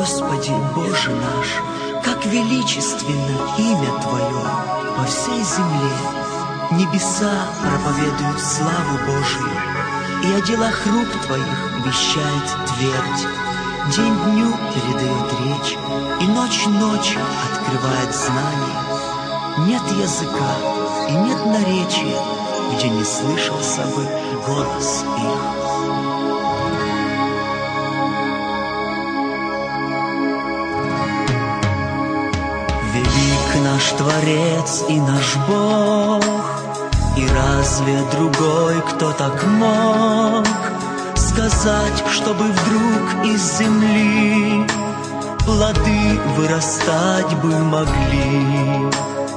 Господи, Боже наш, как величественно имя Твое по всей земле. Небеса проповедуют славу Божию, и о делах рук Твоих вещает твердь. День дню передает речь, и ночь ночи открывает знание. Нет языка и нет наречия, где не слышался бы голос их. Велик наш Творец и наш Бог, и разве другой кто так мог сказать, чтобы вдруг из земли плоды вырастать бы могли?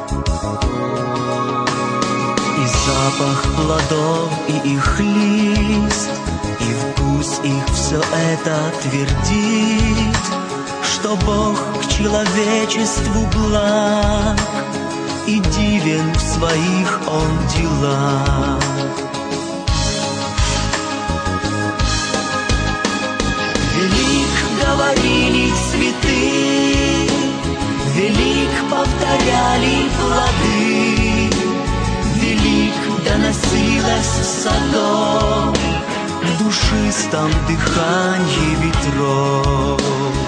И запах плодов, и их лист, и вкус их все это твердит, что Бог к человечеству благ, и дивен в своих Он делах. Велик, говорили цветы, велик, повторяли плоды, велик, доносилось в садок душистом дыханье ветров.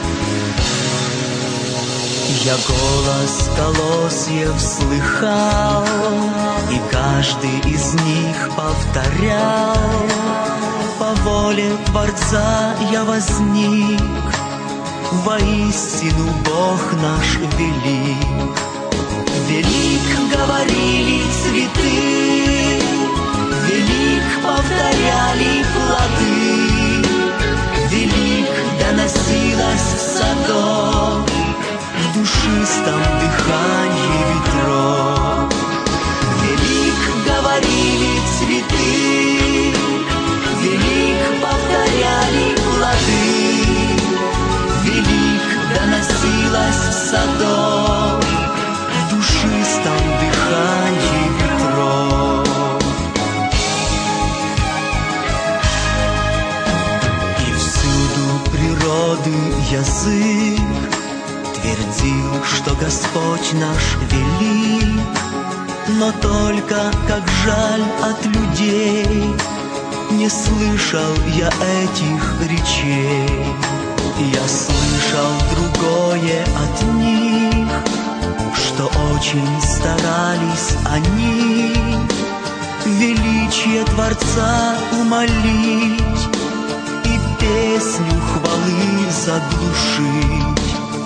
Я голос колосьев слыхал, и каждый из них повторял: по воле Творца я возник, воистину Бог наш велик. Велик, говорили цветы, велик, повторяли плоды, велик, доносилось в садок в душистом дыханье ветров. Велик, говорили цветы, велик, повторяли плоды, велик, доносилось в садок в душистом дыханье ветров. И всюду природы язык твердил, что Господь наш велик, но только, как жаль, от людей не слышал я этих речей. Я слышал другое от них, что очень старались они величие Творца умолить и песню хвалы заглушить.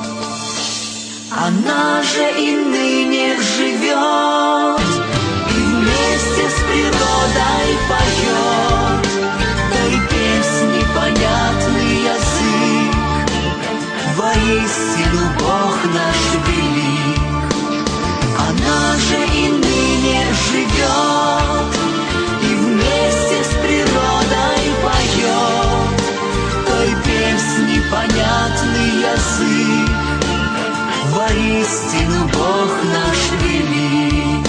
Она же и ныне живет, и вместе с природой поет той песни понятный язык. Воистину Бог наш велик. Она же и ныне живет, и вместе с природой поет той песни понятный язык. Воистину Бог наш велик.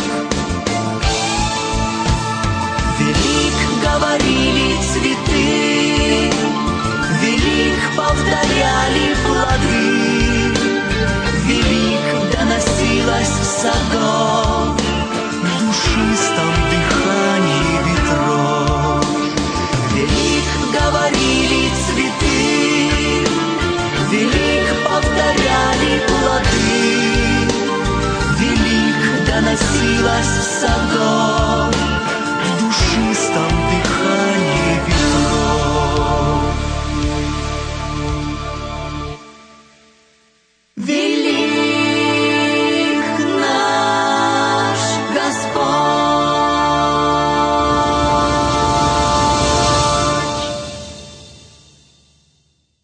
Велик, говорили цветы, велик, повторяли плоды, велик, доносилось в садок в душистом дыханье ветров. Велик, говорили цветы, велик, повторяли плоды, велик, доносилось в садок